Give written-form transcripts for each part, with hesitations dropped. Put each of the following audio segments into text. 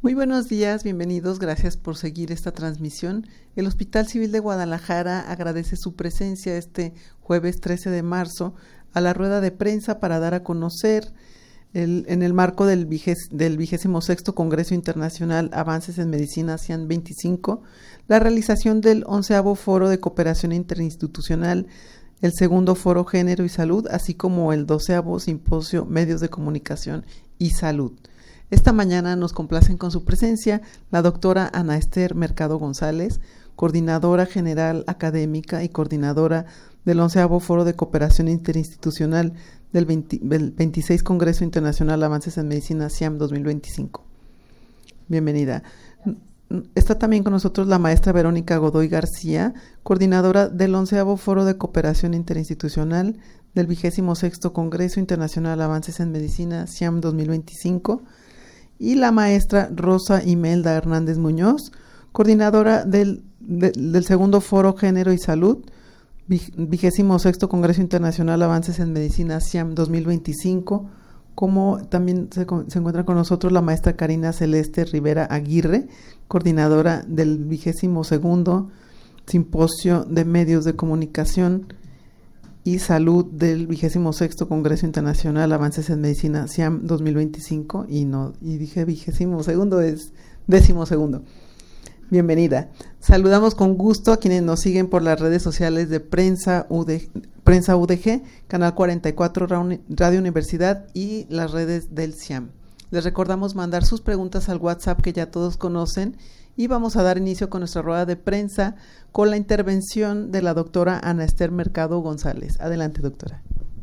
Muy buenos días, bienvenidos, gracias por seguir esta transmisión. El Hospital Civil de Guadalajara agradece su presencia este jueves 13 de marzo a la rueda de prensa para dar a conocer en el marco del 26º Congreso Internacional Avances en Medicina CIAM 25, la realización del 11º Foro de Cooperación Interinstitucional, el 2º Foro Género y Salud, así como el 12º Simposio Medios de Comunicación y Salud. Esta mañana nos complacen con su presencia la doctora Ana Esther Mercado González, coordinadora general académica y coordinadora del 11º Foro de Cooperación Interinstitucional del 26 Congreso Internacional Avances en Medicina CIAM 2025. Bienvenida. Está también con nosotros la maestra Verónica Godoy García, coordinadora del 11º Foro de Cooperación Interinstitucional del 26º Congreso Internacional Avances en Medicina CIAM 2025, y la maestra Rosa Imelda Hernández Muñoz, coordinadora del 2º Foro Género y Salud, 26º Congreso Internacional Avances en Medicina CIAM 2025, como también se encuentra con nosotros la maestra Karina Celeste Rivera Aguirre, coordinadora del 22º Simposio de Medios de Comunicación y Salud del 26º Congreso Internacional Avances en Medicina CIAM 2025, y dije 22º, es 12º. Bienvenida. Saludamos con gusto a quienes nos siguen por las redes sociales de Prensa UDG, Canal 44 Radio Universidad y las redes del CIAM. Les recordamos mandar sus preguntas al WhatsApp que ya todos conocen, y vamos a dar inicio con nuestra rueda de prensa con la intervención de la doctora Ana Esther Mercado González. Adelante, doctora.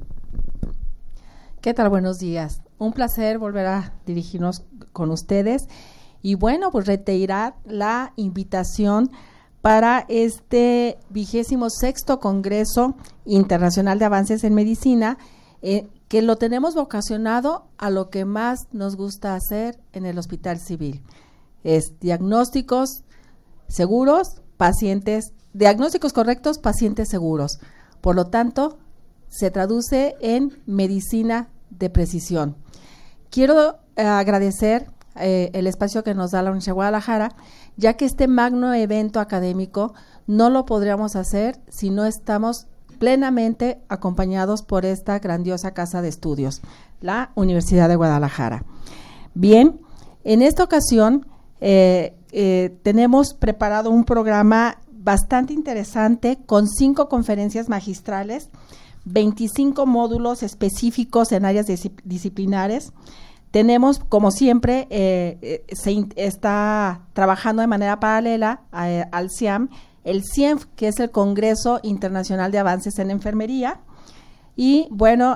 ¿Qué tal? Buenos días. Un placer volver a dirigirnos con ustedes. Y bueno, pues reiterar la invitación para este 26º Congreso Internacional de Avances en Medicina, que lo tenemos vocacionado a lo que más nos gusta hacer en el Hospital Civil. Es diagnósticos seguros, diagnósticos correctos, pacientes seguros. Por lo tanto, se traduce en medicina de precisión. Quiero agradecer el espacio que nos da la Universidad de Guadalajara, ya que este magno evento académico no lo podríamos hacer si no estamos plenamente acompañados por esta grandiosa casa de estudios, la Universidad de Guadalajara. Bien, en esta ocasión tenemos preparado un programa bastante interesante con 5 conferencias magistrales, 25 módulos específicos en áreas disciplinares. Tenemos, como siempre, se está trabajando de manera paralela al CIAM, el CIENF, que es el Congreso Internacional de Avances en Enfermería, y bueno,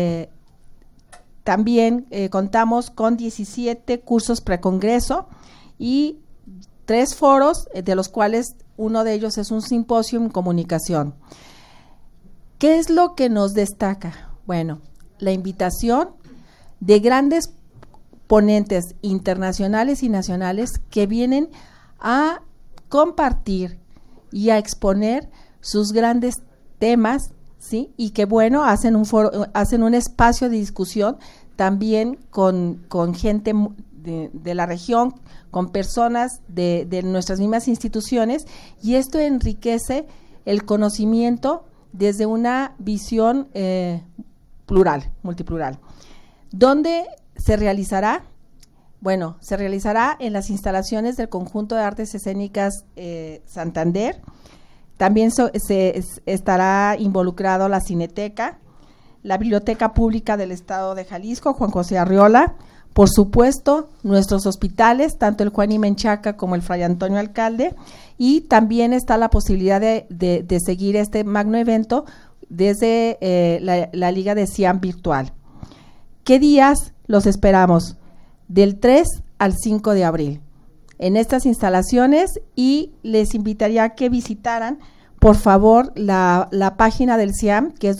también contamos con 17 cursos precongreso y 3 foros, de los cuales uno de ellos es un simposio en comunicación. ¿Qué es lo que nos destaca? Bueno, la invitación de grandes ponentes internacionales y nacionales que vienen a compartir y a exponer sus grandes temas, ¿sí? Y que bueno, hacen un espacio de discusión también con gente de la región, con personas de nuestras mismas instituciones, y esto enriquece el conocimiento desde una visión multiplural. ¿Dónde se realizará? Bueno, se realizará en las instalaciones del Conjunto de Artes Escénicas Santander. También estará involucrado la Cineteca, la Biblioteca Pública del Estado de Jalisco, Juan José Arriola, por supuesto, nuestros hospitales, tanto el Juan y Menchaca como el Fray Antonio Alcalde, y también está la posibilidad de seguir este magno evento desde la Liga de CIAM virtual. ¿Qué días los esperamos? Del 3 al 5 de abril en estas instalaciones, y les invitaría a que visitaran, por favor, la página del CIAM, que es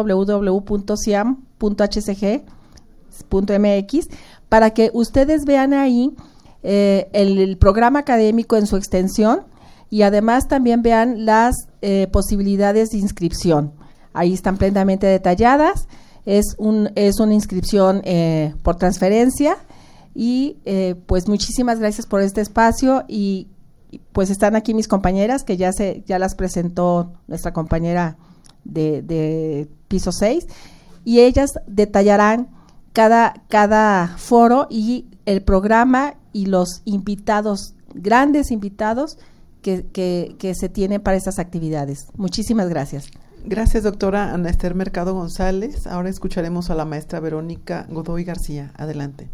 www.ciam.hcg.mx, para que ustedes vean ahí el programa académico en su extensión, y además también vean las posibilidades de inscripción. Ahí están plenamente detalladas. Es una inscripción por transferencia, Y pues muchísimas gracias por este espacio y pues están aquí mis compañeras que ya las presentó nuestra compañera de piso 6 y ellas detallarán cada foro y el programa y los invitados, grandes invitados que se tienen para estas actividades. Muchísimas gracias. Gracias, doctora Ana Esther Mercado González. Ahora escucharemos a la maestra Verónica Godoy García. Adelante.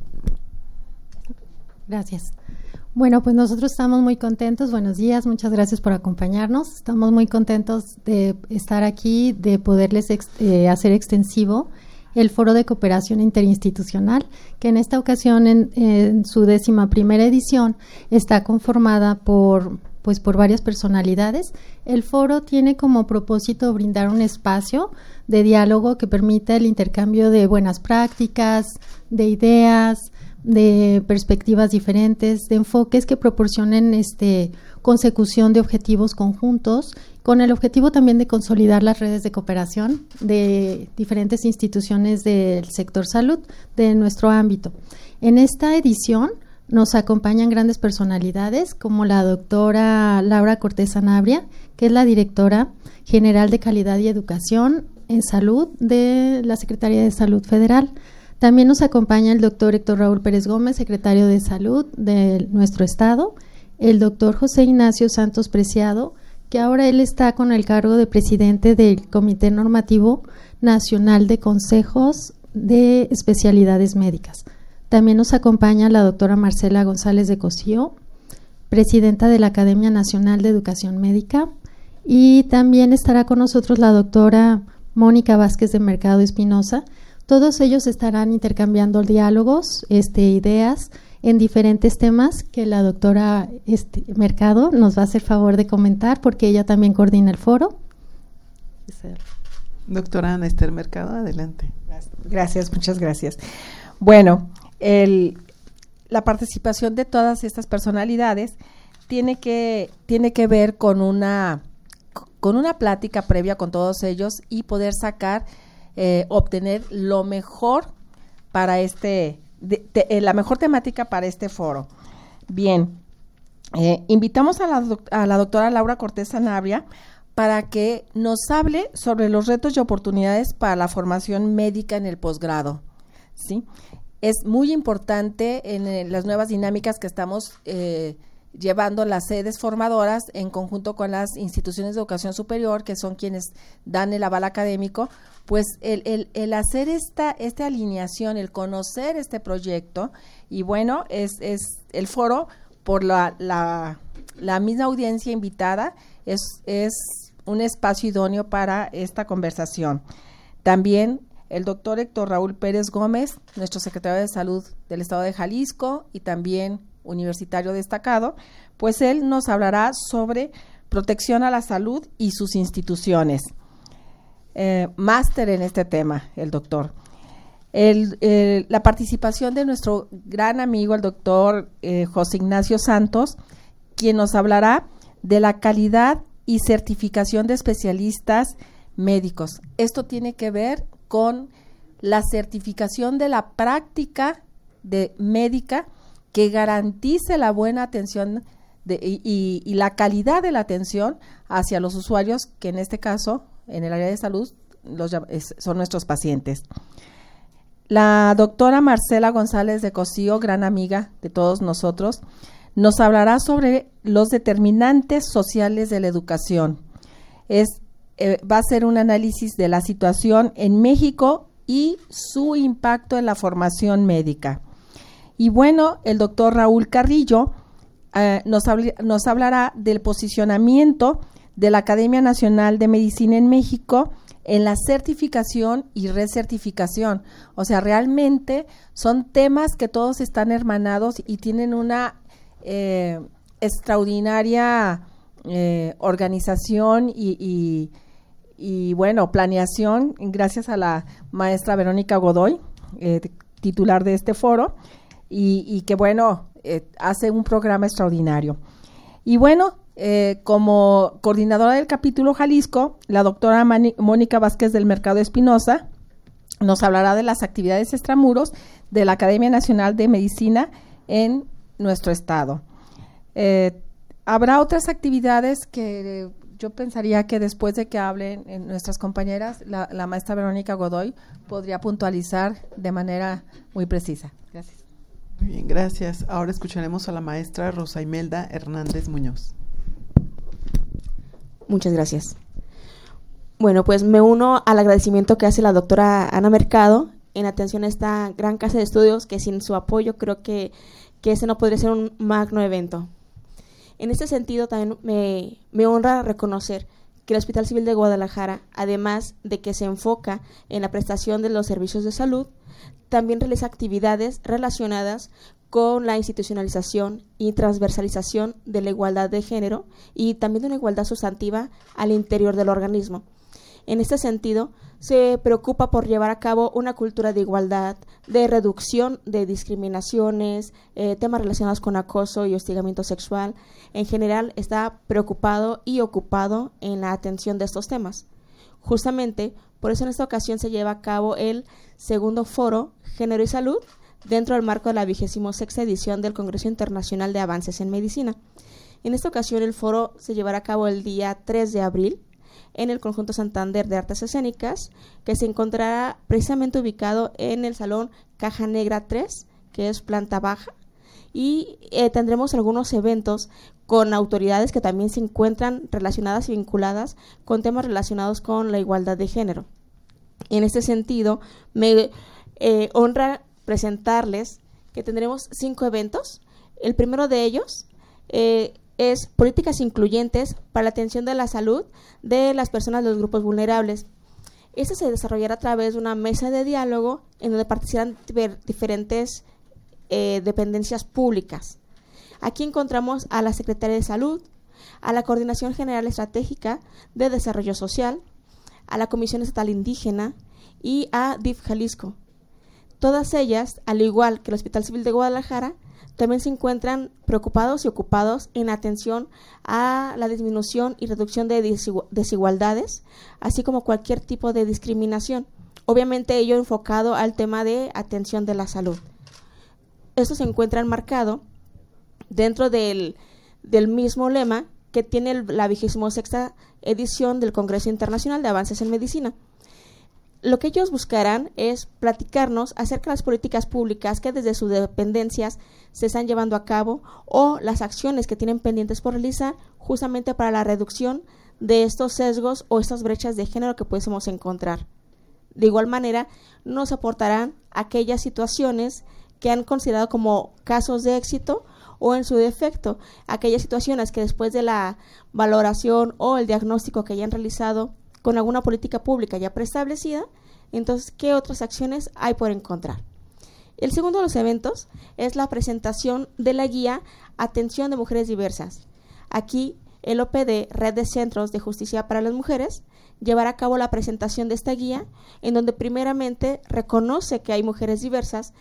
Gracias. Bueno, pues nosotros estamos muy contentos. Buenos días, muchas gracias por acompañarnos. Estamos muy contentos de estar aquí, de poderles hacer extensivo el Foro de Cooperación Interinstitucional, que en esta ocasión, en su 11ª edición, está conformada por varias personalidades. El foro tiene como propósito brindar un espacio de diálogo que permita el intercambio de buenas prácticas, de ideas, de perspectivas diferentes, de enfoques que proporcionen consecución de objetivos conjuntos, con el objetivo también de consolidar las redes de cooperación de diferentes instituciones del sector salud de nuestro ámbito. En esta edición nos acompañan grandes personalidades como la doctora Laura Cortés Sanabria, que es la directora general de Calidad y Educación en Salud de la Secretaría de Salud Federal. También nos acompaña el doctor Héctor Raúl Pérez Gómez, secretario de Salud de nuestro estado, el doctor José Ignacio Santos Preciado, que ahora él está con el cargo de presidente del Comité Normativo Nacional de Consejos de Especialidades Médicas. También nos acompaña la doctora Marcela González de Cosío, presidenta de la Academia Nacional de Educación Médica, y también estará con nosotros la doctora Mónica Vázquez de Mercado Espinosa. Todos ellos estarán intercambiando diálogos, ideas en diferentes temas que la doctora Mercado nos va a hacer favor de comentar porque ella también coordina el foro. Doctora Ana Esther Mercado, adelante. Gracias, muchas gracias. Bueno, la participación de todas estas personalidades tiene que ver con una plática previa con todos ellos y poder obtener lo mejor para la mejor temática para este foro. Bien, invitamos a la doctora Laura Cortés Sanabria para que nos hable sobre los retos y oportunidades para la formación médica en el posgrado, ¿sí? Es muy importante en las nuevas dinámicas que estamos llevando las sedes formadoras en conjunto con las instituciones de educación superior, que son quienes dan el aval académico, pues el hacer esta alineación, el conocer este proyecto, y bueno, es el foro por la misma audiencia invitada, es un espacio idóneo para esta conversación. También el doctor Héctor Raúl Pérez Gómez, nuestro secretario de Salud del Estado de Jalisco y también universitario destacado, pues él nos hablará sobre protección a la salud y sus instituciones. Máster en este tema, el doctor. La participación de nuestro gran amigo, el doctor José Ignacio Santos, quien nos hablará de la calidad y certificación de especialistas médicos. Esto tiene que ver con la certificación de la práctica médica que garantice la buena atención y la calidad de la atención hacia los usuarios, que en este caso, en el área de salud, son nuestros pacientes. La doctora Marcela González de Cosío, gran amiga de todos nosotros, nos hablará sobre los determinantes sociales de la educación. Va a ser un análisis de la situación en México y su impacto en la formación médica. Y bueno, el doctor Raúl Carrillo nos hablará del posicionamiento de la Academia Nacional de Medicina en México en la certificación y recertificación. O sea, realmente son temas que todos están hermanados y tienen una extraordinaria organización y bueno, planeación, gracias a la maestra Verónica Godoy, titular de este foro, y que bueno, hace un programa extraordinario. Y bueno, como coordinadora del capítulo Jalisco, la doctora Mónica Vázquez del Mercado Espinosa nos hablará de las actividades extramuros de la Academia Nacional de Medicina en nuestro estado. Habrá otras actividades que yo pensaría que después de que hablen nuestras compañeras, la maestra Verónica Godoy podría puntualizar de manera muy precisa. Gracias. Muy bien, gracias. Ahora escucharemos a la maestra Rosa Imelda Hernández Muñoz. Muchas gracias. Bueno, pues me uno al agradecimiento que hace la doctora Ana Mercado en atención a esta gran casa de estudios, que sin su apoyo creo que ese no podría ser un magno evento. En este sentido, también me honra reconocer que el Hospital Civil de Guadalajara, además de que se enfoca en la prestación de los servicios de salud, también realiza actividades relacionadas con la institucionalización y transversalización de la igualdad de género y también de una igualdad sustantiva al interior del organismo. En este sentido, se preocupa por llevar a cabo una cultura de igualdad, de reducción de discriminaciones, temas relacionados con acoso y hostigamiento sexual. En general, está preocupado y ocupado en la atención de estos temas. Justamente, por eso en esta ocasión se lleva a cabo el segundo foro Género y Salud dentro del marco de la 26ª edición del Congreso Internacional de Avances en Medicina. En esta ocasión el foro se llevará a cabo el día 3 de abril en el Conjunto Santander de Artes Escénicas, que se encontrará precisamente ubicado en el Salón Caja Negra 3, que es planta baja, y tendremos algunos eventos con autoridades que también se encuentran relacionadas y vinculadas con temas relacionados con la igualdad de género. En este sentido, me honra presentarles que tendremos 5 eventos. El primero de ellos es políticas incluyentes para la atención de la salud de las personas de los grupos vulnerables. Este se desarrollará a través de una mesa de diálogo en donde participan diferentes dependencias públicas. Aquí encontramos a la Secretaría de Salud, a la Coordinación General Estratégica de Desarrollo Social, a la Comisión Estatal Indígena y a DIF Jalisco. Todas ellas, al igual que el Hospital Civil de Guadalajara, también se encuentran preocupados y ocupados en atención a la disminución y reducción de desigualdades, así como cualquier tipo de discriminación. Obviamente ello enfocado al tema de atención de la salud. Esto se encuentra enmarcado dentro del mismo lema que tiene la 26ª edición del Congreso Internacional de Avances en Medicina. Lo que ellos buscarán es platicarnos acerca de las políticas públicas que desde sus dependencias se están llevando a cabo o las acciones que tienen pendientes por realizar justamente para la reducción de estos sesgos o estas brechas de género que podemos encontrar. De igual manera, nos aportarán aquellas situaciones que han considerado como casos de éxito o en su defecto, aquellas situaciones que después de la valoración o el diagnóstico que hayan realizado con alguna política pública ya preestablecida, entonces, ¿qué otras acciones hay por encontrar? El segundo de los eventos es la presentación de la guía Atención de Mujeres Diversas. Aquí, el OPD, Red de Centros de Justicia para las Mujeres, llevará a cabo la presentación de esta guía, en donde primeramente reconoce que hay mujeres diversas,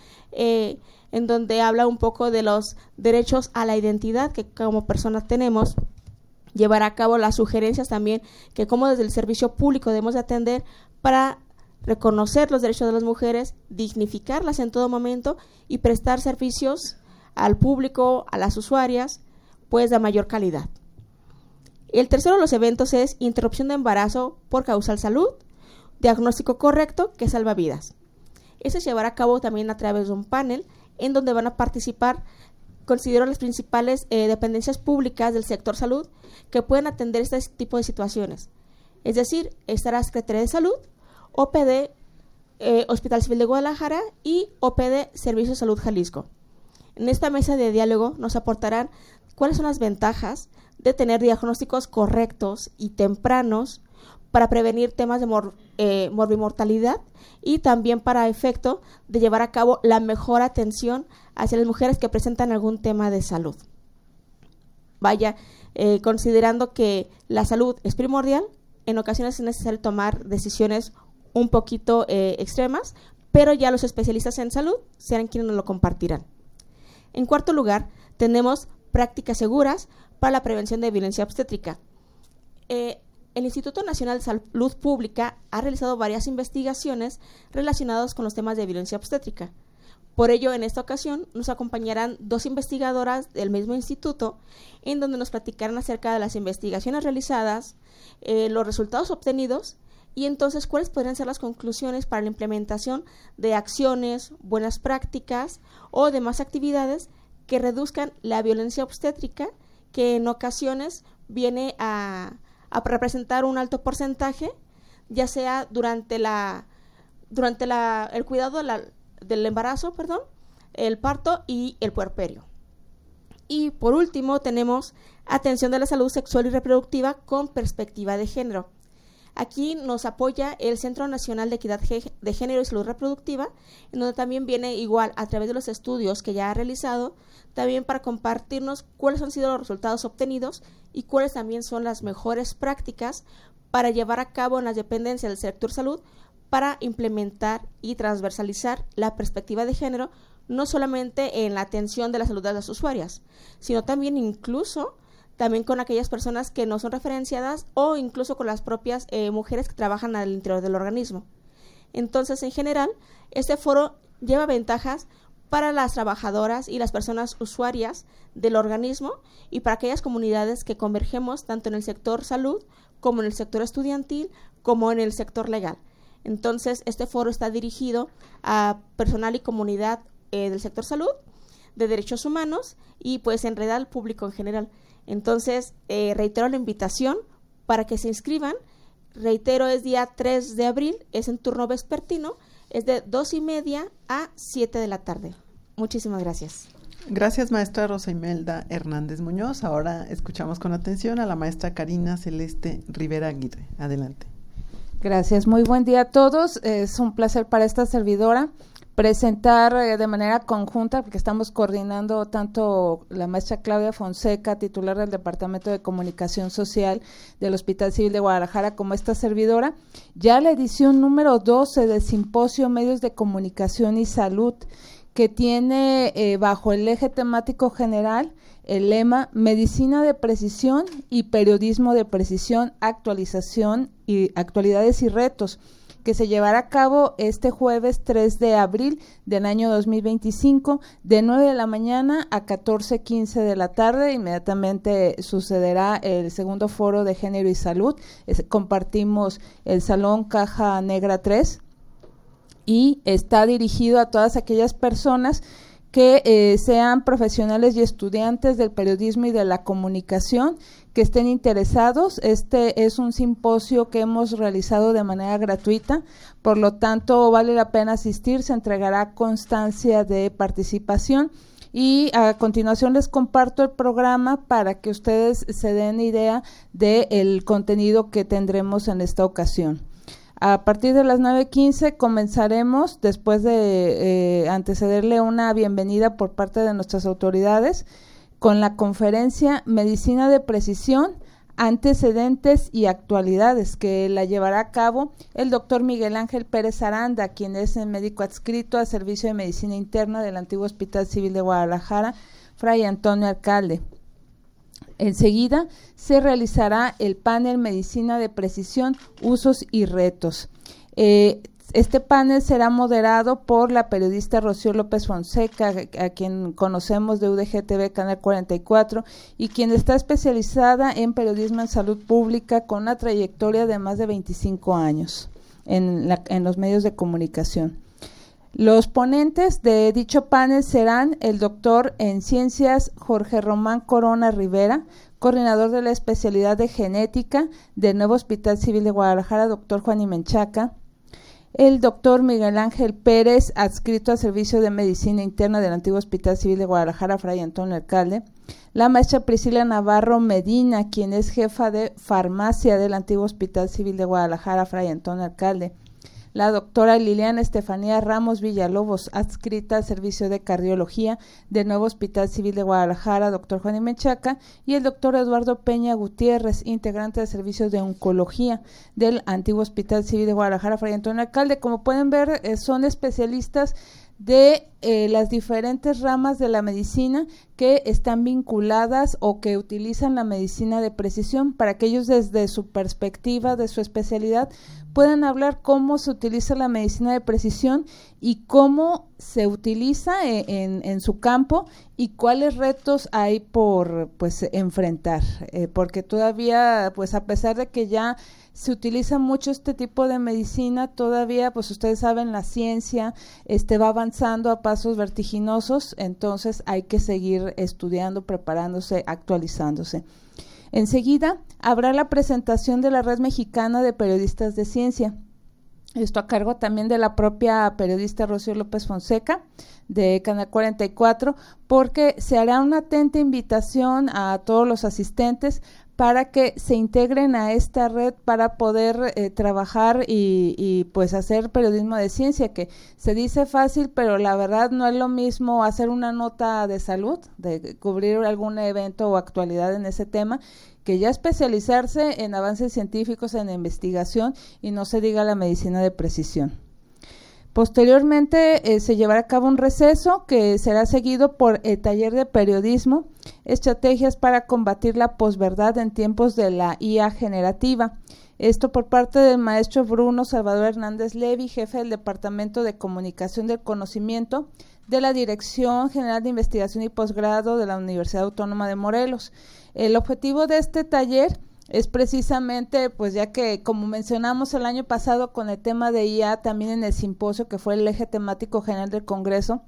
en donde habla un poco de los derechos a la identidad que como personas tenemos, llevará a cabo las sugerencias también que como desde el servicio público debemos de atender para reconocer los derechos de las mujeres, dignificarlas en todo momento y prestar servicios al público, a las usuarias, pues de mayor calidad. El tercero de los eventos es interrupción de embarazo por causal salud, diagnóstico correcto que salva vidas. Este se llevará a cabo también a través de un panel en donde van a participar, considero, las principales dependencias públicas del sector salud que pueden atender este tipo de situaciones. Es decir, estará Secretaría de Salud, OPD Hospital Civil de Guadalajara y OPD Servicio de Salud Jalisco. En esta mesa de diálogo nos aportarán cuáles son las ventajas de tener diagnósticos correctos y tempranos para prevenir temas de morbimortalidad y también para efecto de llevar a cabo la mejor atención hacia las mujeres que presentan algún tema de salud. Vaya, considerando que la salud es primordial, en ocasiones es necesario tomar decisiones un poquito extremas, pero ya los especialistas en salud serán quienes nos lo compartirán. En cuarto lugar, tenemos prácticas seguras para la prevención de violencia obstétrica. el Instituto Nacional de Salud Pública ha realizado varias investigaciones relacionadas con los temas de violencia obstétrica. Por ello, en esta ocasión nos acompañarán 2 investigadoras del mismo instituto, en donde nos platicarán acerca de las investigaciones realizadas, los resultados obtenidos y entonces cuáles podrían ser las conclusiones para la implementación de acciones, buenas prácticas o demás actividades que reduzcan la violencia obstétrica, que en ocasiones viene a representar un alto porcentaje, ya sea durante el cuidado del embarazo, el parto y el puerperio. Y por último tenemos atención de la salud sexual y reproductiva con perspectiva de género. Aquí nos apoya el Centro Nacional de Equidad de Género y Salud Reproductiva, en donde también viene igual a través de los estudios que ya ha realizado, también para compartirnos cuáles han sido los resultados obtenidos y cuáles también son las mejores prácticas para llevar a cabo en las dependencias del sector salud para implementar y transversalizar la perspectiva de género, no solamente en la atención de la salud de las usuarias, sino también incluso también con aquellas personas que no son referenciadas o incluso con las propias mujeres que trabajan al interior del organismo. Entonces, en general, este foro lleva ventajas para las trabajadoras y las personas usuarias del organismo y para aquellas comunidades que convergemos tanto en el sector salud como en el sector estudiantil como en el sector legal. Entonces, este foro está dirigido a personal y comunidad del sector salud, de derechos humanos y pues en realidad al público en general. Entonces, reitero la invitación para que se inscriban. Reitero, es día 3 de abril, es en turno vespertino, es de 2:30 a 7 de la tarde. Muchísimas gracias. Gracias, maestra Rosa Imelda Hernández Muñoz. Ahora escuchamos con atención a la maestra Karina Celeste Rivera Aguirre. Adelante. Gracias, muy buen día a todos. Es un placer para esta servidora presentar de manera conjunta, porque estamos coordinando tanto la maestra Claudia Fonseca, titular del Departamento de Comunicación Social del Hospital Civil de Guadalajara, como esta servidora, ya la edición número 12 del Simposio Medios de Comunicación y Salud, que tiene bajo el eje temático general el lema Medicina de Precisión y Periodismo de Precisión, Actualidades y Retos, que se llevará a cabo este jueves 3 de abril del año 2025, de 9 de la mañana a 14:15 de la tarde. Inmediatamente sucederá el segundo foro de Género y Salud. Compartimos el Salón Caja Negra 3 y está dirigido a todas aquellas personas que sean profesionales y estudiantes del periodismo y de la comunicación que estén interesados. Este es un simposio que hemos realizado de manera gratuita, por lo tanto vale la pena asistir, se entregará constancia de participación y a continuación les comparto el programa para que ustedes se den idea del contenido que tendremos en esta ocasión. A partir de las 9:15 comenzaremos, después de antecederle una bienvenida por parte de nuestras autoridades, con la conferencia Medicina de Precisión, Antecedentes y Actualidades, que la llevará a cabo el doctor Miguel Ángel Pérez Aranda, quien es el médico adscrito al Servicio de Medicina Interna del antiguo Hospital Civil de Guadalajara, Fray Antonio Alcalde. Enseguida se realizará el panel Medicina de Precisión, Usos y Retos. Este panel será moderado por la periodista Rocío López Fonseca, a quien conocemos de UDG-TV Canal 44, y quien está especializada en periodismo en salud pública con una trayectoria de más de 25 años en los medios de comunicación. Los ponentes de dicho panel serán el doctor en ciencias Jorge Román Corona Rivera, coordinador de la especialidad de genética del nuevo Hospital Civil de Guadalajara, doctor Juan Imenchaca, el doctor Miguel Ángel Pérez, adscrito al Servicio de Medicina Interna del antiguo Hospital Civil de Guadalajara, Fray Antonio Alcalde, la maestra Priscila Navarro Medina, quien es jefa de farmacia del antiguo Hospital Civil de Guadalajara, Fray Antonio Alcalde, la doctora Liliana Estefanía Ramos Villalobos, adscrita al Servicio de Cardiología del nuevo Hospital Civil de Guadalajara, doctor Juan Imenchaca, y el doctor Eduardo Peña Gutiérrez, integrante del Servicio de Oncología del antiguo Hospital Civil de Guadalajara, Fray Antonio Alcalde. Como pueden ver, son especialistas de las diferentes ramas de la medicina que están vinculadas o que utilizan la medicina de precisión, para que ellos desde su perspectiva, de su especialidad, puedan hablar cómo se utiliza la medicina de precisión y cómo se utiliza en su campo y cuáles retos hay por enfrentar, porque todavía, pues a pesar de que ya se utiliza mucho este tipo de medicina, todavía, pues ustedes saben, la ciencia va avanzando a pasos vertiginosos, entonces hay que seguir estudiando, preparándose, actualizándose. Enseguida habrá la presentación de la Red Mexicana de Periodistas de Ciencia. Esto a cargo también de la propia periodista Rocío López Fonseca, de Canal 44, porque se hará una atenta invitación a todos los asistentes para que se integren a esta red para poder trabajar y pues hacer periodismo de ciencia, que se dice fácil, pero la verdad no es lo mismo hacer una nota de salud, de cubrir algún evento o actualidad en ese tema, que ya especializarse en avances científicos, en investigación, y no se diga la medicina de precisión. Posteriormente se llevará a cabo un receso que será seguido por el taller de periodismo, estrategias para combatir la posverdad en tiempos de la IA generativa. Esto por parte del maestro Bruno Salvador Hernández Levy, jefe del Departamento de Comunicación del Conocimiento de la Dirección General de Investigación y Posgrado de la Universidad Autónoma de Morelos. El objetivo de este taller es precisamente, pues ya que como mencionamos el año pasado con el tema de IA, también en el simposio que fue el eje temático general del Congreso,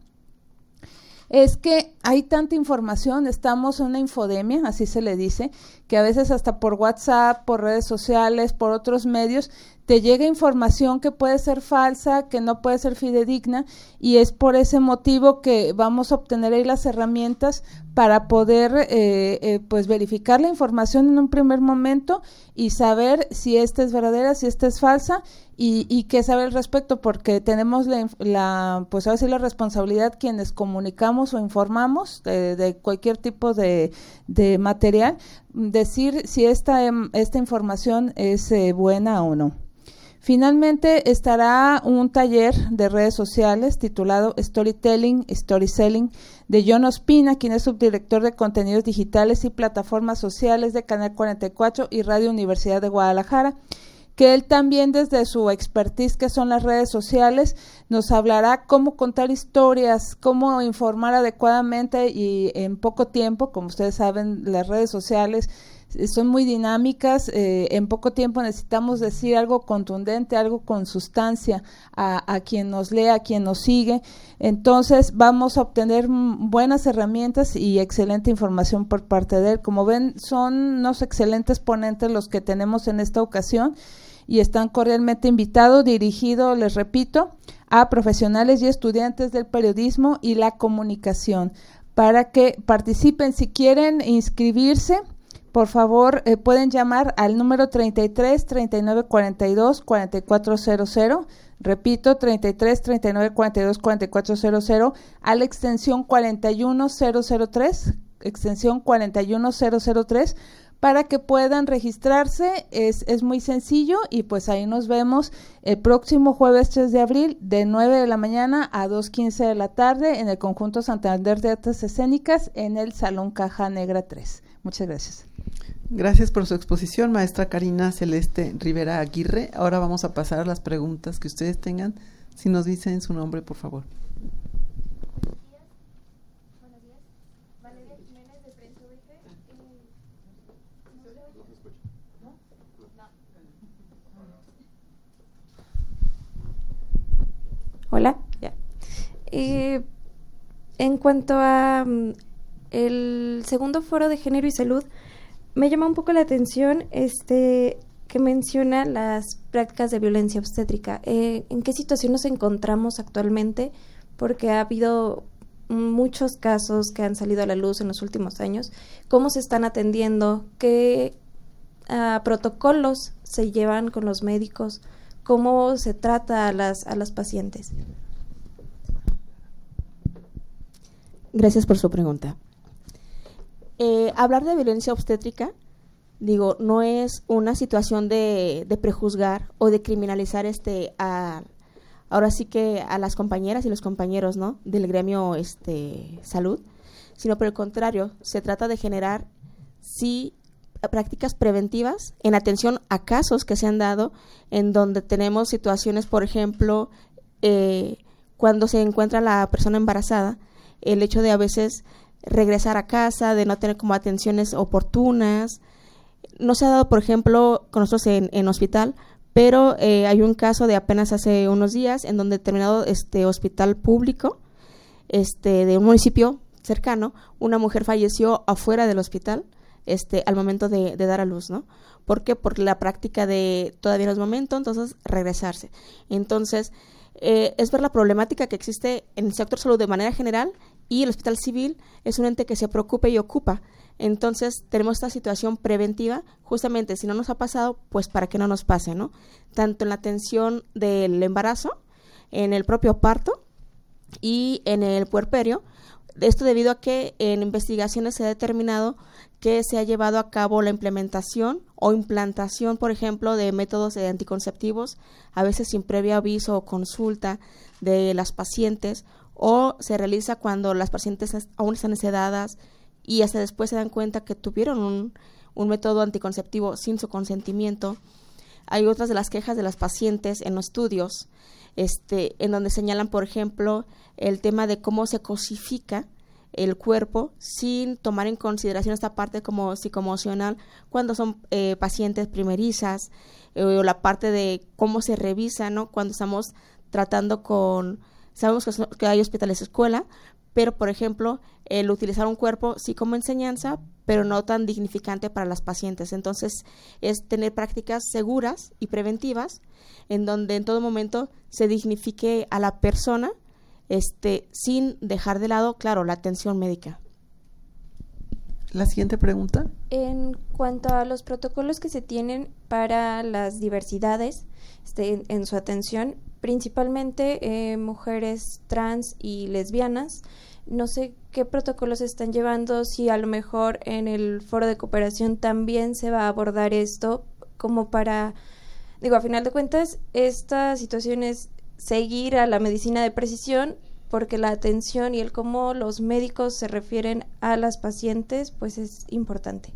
es que hay tanta información, estamos en una infodemia, así se le dice, que a veces hasta por WhatsApp, por redes sociales, por otros medios, te llega información que puede ser falsa, que no puede ser fidedigna, y es por ese motivo que vamos a obtener ahí las herramientas para poder pues verificar la información en un primer momento y saber si esta es verdadera, si esta es falsa, y qué saber al respecto, porque tenemos pues a veces la responsabilidad quienes comunicamos o informamos de cualquier tipo de material, decir si esta información es buena o no. Finalmente estará un taller de redes sociales titulado Storytelling, Storyselling, de John Ospina, quien es subdirector de contenidos digitales y plataformas sociales de Canal 44 y Radio Universidad de Guadalajara, que él también desde su expertise, que son las redes sociales, nos hablará cómo contar historias, cómo informar adecuadamente y en poco tiempo. Como ustedes saben, las redes sociales son muy dinámicas, en poco tiempo necesitamos decir algo contundente, algo con sustancia a quien nos lee, a quien nos sigue. Entonces vamos a obtener buenas herramientas y excelente información por parte de él. Como ven, son unos excelentes ponentes los que tenemos en esta ocasión y están cordialmente invitados, dirigido, les repito, a profesionales y estudiantes del periodismo y la comunicación para que participen. Si quieren inscribirse, por favor, pueden llamar al número 33 39 42 4400, repito, 33 39 42 4400, a la extensión 41003, extensión 41003, para que puedan registrarse. Es muy sencillo y pues ahí nos vemos el próximo jueves 3 de abril de 9 de la mañana a 2:15 de la tarde en el Conjunto Santander de Artes Escénicas en el Salón Caja Negra 3. Muchas gracias. Gracias por su exposición, maestra Karina Celeste Rivera Aguirre. Ahora vamos a pasar a las preguntas que ustedes tengan. Si nos dicen su nombre, por favor. Buenos días. Valeria Jiménez de Prensa UIP. Hola. Ya. En cuanto a el segundo foro de género y salud, me llama un poco la atención que menciona las prácticas de violencia obstétrica. ¿En qué situación nos encontramos actualmente? Porque ha habido muchos casos que han salido a la luz en los últimos años. ¿Cómo se están atendiendo? ¿Qué protocolos se llevan con los médicos? ¿Cómo se trata a las pacientes? Gracias por su pregunta. Hablar de violencia obstétrica, no es una situación de prejuzgar o de criminalizar a ahora sí que a las compañeras y los compañeros, ¿no?, del gremio salud, sino por el contrario, se trata de generar sí prácticas preventivas en atención a casos que se han dado en donde tenemos situaciones, por ejemplo, cuando se encuentra la persona embarazada, el hecho de a veces regresar a casa, de no tener como atenciones oportunas. No se ha dado, por ejemplo, con nosotros en hospital, pero hay un caso de apenas hace unos días en donde determinado hospital público de un municipio cercano, una mujer falleció afuera del hospital al momento de dar a luz, ¿no? ¿Por qué? Por la práctica de todavía no es momento, entonces regresarse. Entonces, es ver la problemática que existe en el sector salud de manera general, y el hospital civil es un ente que se preocupa y ocupa. Entonces, tenemos esta situación preventiva, justamente si no nos ha pasado, pues para que no nos pase, ¿no? Tanto en la atención del embarazo, en el propio parto y en el puerperio. Esto debido a que en investigaciones se ha determinado que se ha llevado a cabo la implementación o implantación, por ejemplo, de métodos anticonceptivos, a veces sin previo aviso o consulta de las pacientes, o se realiza cuando las pacientes aún están sedadas y hasta después se dan cuenta que tuvieron un método anticonceptivo sin su consentimiento. Hay otras de las quejas de las pacientes en los estudios, en donde señalan, por ejemplo, el tema de cómo se cosifica el cuerpo sin tomar en consideración esta parte como psicoemocional cuando son pacientes primerizas, o la parte de cómo se revisa, ¿no?, cuando estamos tratando sabemos que hay hospitales escuela, pero por ejemplo el utilizar un cuerpo sí como enseñanza, pero no tan dignificante para las pacientes. Entonces es tener prácticas seguras y preventivas en donde en todo momento se dignifique a la persona, sin dejar de lado, claro, la atención médica. La siguiente pregunta. En cuanto a los protocolos que se tienen para las diversidades en su atención, principalmente mujeres trans y lesbianas, no sé qué protocolos se están llevando, si a lo mejor en el foro de cooperación también se va a abordar esto, como para, a final de cuentas, esta situación es seguir a la medicina de precisión, porque la atención y el cómo los médicos se refieren a las pacientes, pues es importante.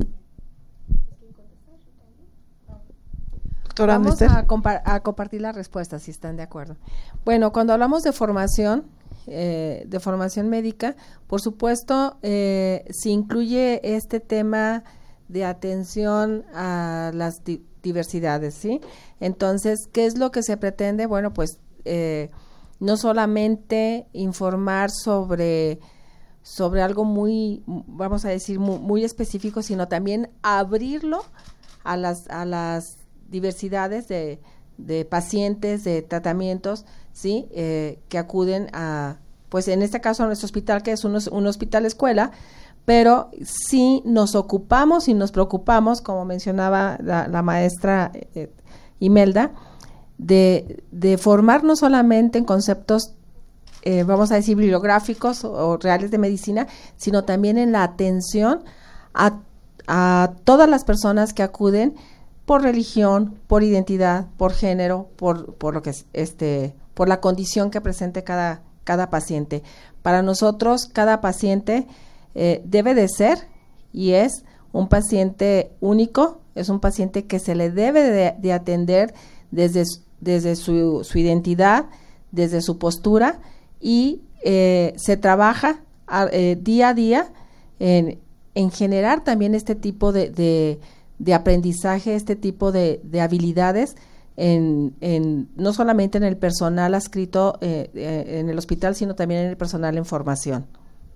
Doctora Vamos Nester. a compartir las respuestas, si están de acuerdo. Bueno, cuando hablamos de formación médica, por supuesto, se incluye este tema de atención a las diversidades, ¿sí? Entonces, ¿qué es lo que se pretende? Bueno, pues no solamente informar sobre algo muy, vamos a decir, muy específico, sino también abrirlo a las diversidades de pacientes, de tratamientos, ¿sí? Que acuden a, pues en este caso a nuestro hospital, que es un hospital escuela, pero sí nos ocupamos y nos preocupamos, como mencionaba la maestra Imelda, de formar no solamente en conceptos, vamos a decir, bibliográficos o reales de medicina, sino también en la atención a todas las personas que acuden por religión, por identidad, por género, por lo que es, por la condición que presente cada paciente. Para nosotros, cada paciente debe de ser y es un paciente único, es un paciente que se le debe de atender desde su identidad, desde su postura, y se trabaja día a día en generar también este tipo de aprendizaje, este tipo de habilidades no solamente en el personal adscrito en el hospital, sino también en el personal en formación.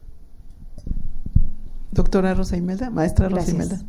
Doctora Rosa Imelda, maestra Rosa Imelda.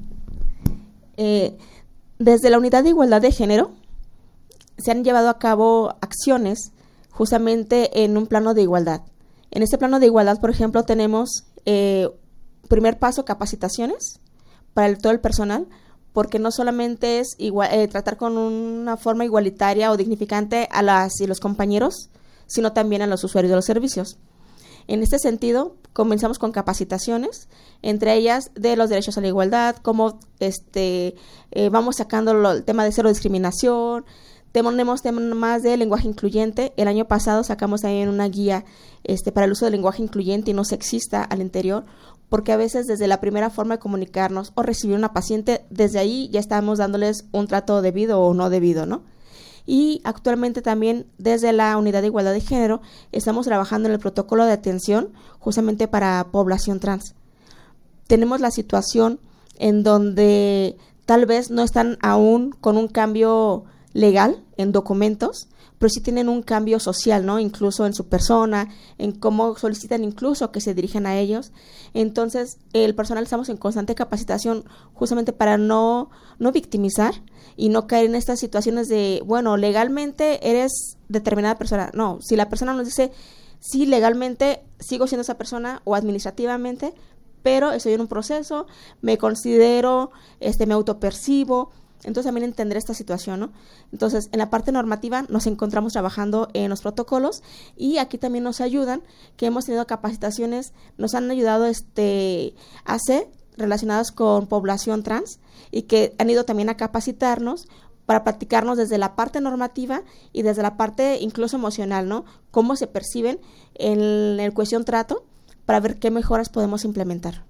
Desde la Unidad de Igualdad de Género se han llevado a cabo acciones justamente en un plano de igualdad. En este plano de igualdad, por ejemplo, tenemos primer paso, capacitaciones para todo el personal, porque no solamente es tratar con una forma igualitaria o dignificante a las y los compañeros, sino también a los usuarios de los servicios. En este sentido, comenzamos con capacitaciones, entre ellas de los derechos a la igualdad, cómo vamos sacando el tema de cero discriminación, Tenemos temas de lenguaje incluyente. El año pasado sacamos también una guía para el uso del lenguaje incluyente y no sexista al interior, porque a veces desde la primera forma de comunicarnos o recibir una paciente, desde ahí ya estamos dándoles un trato debido o no debido, ¿no? Y actualmente también desde la Unidad de Igualdad de Género estamos trabajando en el protocolo de atención justamente para población trans. Tenemos la situación en donde tal vez no están aún con un cambio legal en documentos, pero sí tienen un cambio social, ¿no? Incluso en su persona, en cómo solicitan incluso que se dirijan a ellos. Entonces, el personal estamos en constante capacitación justamente para no victimizar y no caer en estas situaciones de, bueno, legalmente eres determinada persona. No, si la persona nos dice, sí, legalmente sigo siendo esa persona o administrativamente, pero estoy en un proceso, me considero, me autopercibo. Entonces también entender esta situación, ¿no? Entonces, en la parte normativa nos encontramos trabajando en los protocolos y aquí también nos ayudan, que hemos tenido capacitaciones, nos han ayudado a hacer relacionadas con población trans y que han ido también a capacitarnos para practicarnos desde la parte normativa y desde la parte incluso emocional, ¿no? Cómo se perciben en el cuestión trato para ver qué mejoras podemos implementar.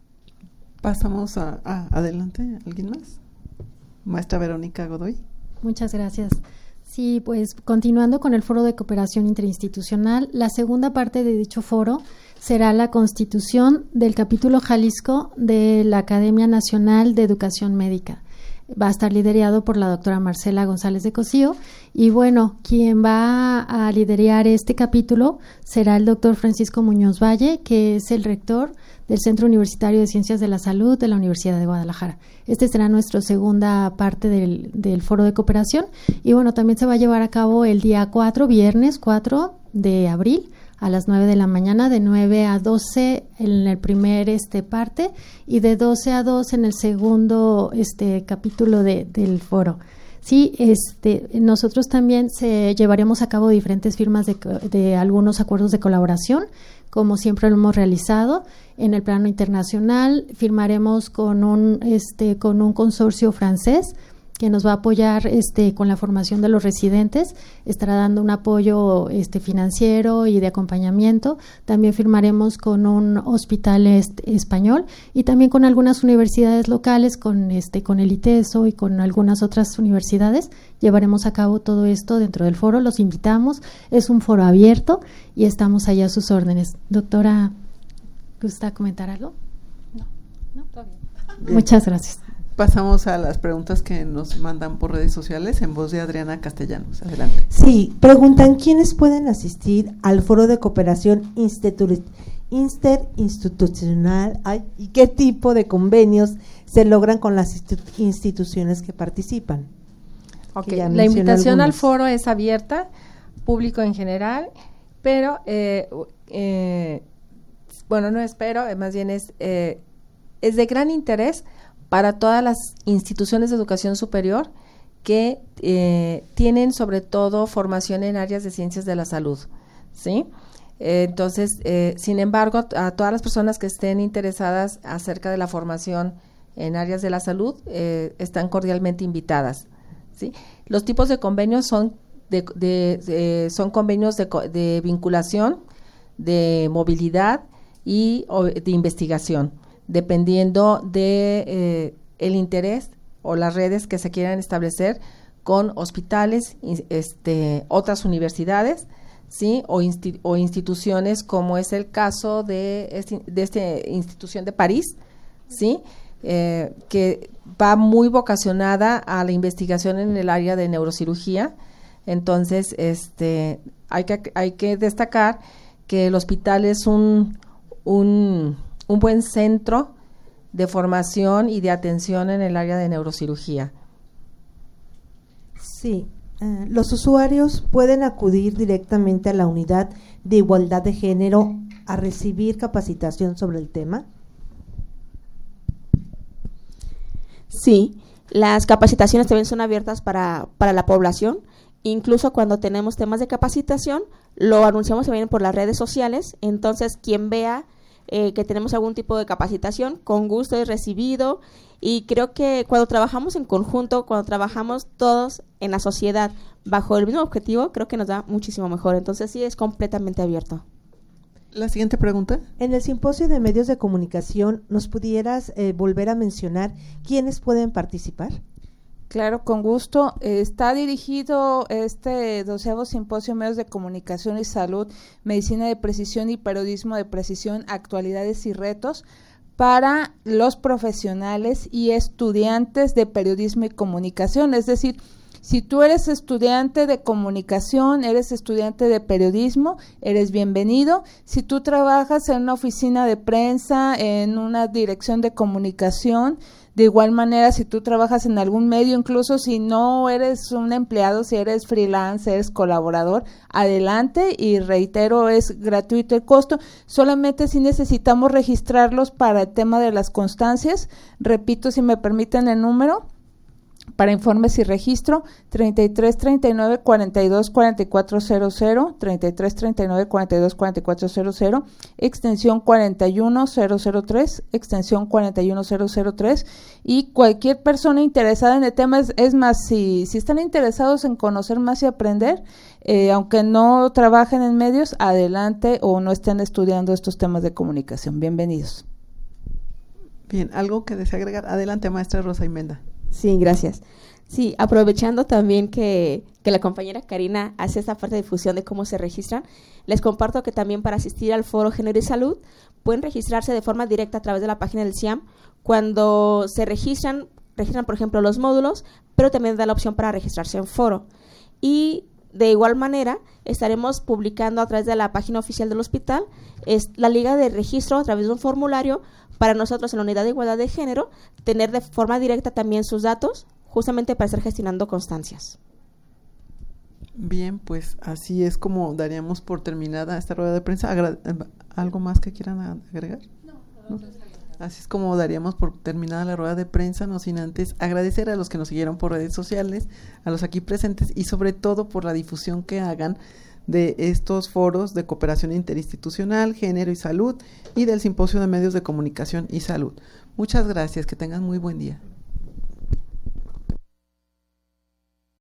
Pasamos adelante, ¿alguien más? Maestra Verónica Godoy. Muchas gracias. Sí, pues continuando con el Foro de Cooperación Interinstitucional, la segunda parte de dicho foro será la constitución del capítulo Jalisco de la Academia Nacional de Educación Médica. Va a estar liderado por la doctora Marcela González de Cosío y bueno, quien va a liderar este capítulo será el doctor Francisco Muñoz Valle, que es el rector del Centro Universitario de Ciencias de la Salud de la Universidad de Guadalajara. Este será nuestra segunda parte del Foro de Cooperación y bueno, también se va a llevar a cabo el día 4, viernes 4 de abril, a las 9 de la mañana, de 9 a 12 en el primer parte y de 12 a 2 en el segundo capítulo del foro. Sí, nosotros también llevaremos a cabo diferentes firmas de algunos acuerdos de colaboración, como siempre lo hemos realizado. En el plano internacional firmaremos con un consorcio francés que nos va a apoyar con la formación de los residentes, estará dando un apoyo financiero y de acompañamiento. También firmaremos con un hospital español y también con algunas universidades locales, con el ITESO y con algunas otras universidades. Llevaremos a cabo todo esto dentro del foro, los invitamos, es un foro abierto y estamos allá a sus órdenes. Doctora, ¿gusta comentar algo? No, todo bien. Bien. Muchas gracias. Pasamos a las preguntas que nos mandan por redes sociales en voz de Adriana Castellanos. Adelante. Sí, preguntan quiénes pueden asistir al Foro de Cooperación Interinstitucional y qué tipo de convenios se logran con las instituciones que participan. Okay. La invitación al foro es abierta, público en general, pero más bien es de gran interés para todas las instituciones de educación superior que tienen sobre todo formación en áreas de ciencias de la salud, ¿sí? Entonces, sin embargo, a todas las personas que estén interesadas acerca de la formación en áreas de la salud están cordialmente invitadas, ¿sí? Los tipos de convenios son son convenios de vinculación, de movilidad y de investigación, dependiendo de el interés o las redes que se quieran establecer con hospitales, otras universidades, ¿sí? o instituciones, como es el caso de esta institución de París, ¿sí? Que va muy vocacionada a la investigación en el área de neurocirugía. Entonces, hay que destacar que el hospital es un buen centro de formación y de atención en el área de neurocirugía. Sí, los usuarios pueden acudir directamente a la Unidad de Igualdad de Género a recibir capacitación sobre el tema. Sí, las capacitaciones también son abiertas para la población. Incluso cuando tenemos temas de capacitación, lo anunciamos también por las redes sociales. Entonces, quien vea que tenemos algún tipo de capacitación, con gusto es recibido, y creo que cuando trabajamos en conjunto, cuando trabajamos todos en la sociedad bajo el mismo objetivo, creo que nos da muchísimo mejor. Entonces sí, es completamente abierto. La siguiente pregunta. En el simposio de medios de comunicación, ¿nos pudieras volver a mencionar quiénes pueden participar? Claro, con gusto. Está dirigido este 12º Simposio Medios de Comunicación y Salud, Medicina de Precisión y Periodismo de Precisión, Actualidades y Retos, para los profesionales y estudiantes de periodismo y comunicación. Es decir, si tú eres estudiante de comunicación, eres estudiante de periodismo, eres bienvenido. Si tú trabajas en una oficina de prensa, en una dirección de comunicación, de igual manera, si tú trabajas en algún medio, incluso si no eres un empleado, si eres freelance, eres colaborador, adelante, y reitero, es gratuito el costo. Solamente si necesitamos registrarlos para el tema de las constancias. Repito, si me permiten el número para informes y registro, 33 39 42 44 00, 33 39 42 44 00, extensión 41003, extensión 41003, y cualquier persona interesada en el tema, es más, si están interesados en conocer más y aprender, aunque no trabajen en medios, adelante, o no estén estudiando estos temas de comunicación. Bienvenidos. Bien, ¿algo que desea agregar? Adelante, maestra Rosa Imenda. Sí, gracias. Sí, aprovechando también que la compañera Karina hace esta parte de difusión de cómo se registran, les comparto que también para asistir al Foro Género y Salud pueden registrarse de forma directa a través de la página del CIAM. Cuando se registran por ejemplo los módulos, pero también da la opción para registrarse en foro. Y de igual manera estaremos publicando a través de la página oficial del hospital la liga de registro a través de un formulario para nosotros en la unidad de igualdad de género, tener de forma directa también sus datos, justamente para estar gestionando constancias. Bien, pues así es como daríamos por terminada esta rueda de prensa. ¿Algo más que quieran agregar? No. Así es como daríamos por terminada la rueda de prensa, no sin antes agradecer a los que nos siguieron por redes sociales, a los aquí presentes, y sobre todo por la difusión que hagan de estos foros de cooperación interinstitucional, género y salud, y del Simposio de Medios de Comunicación y Salud. Muchas gracias, que tengan muy buen día.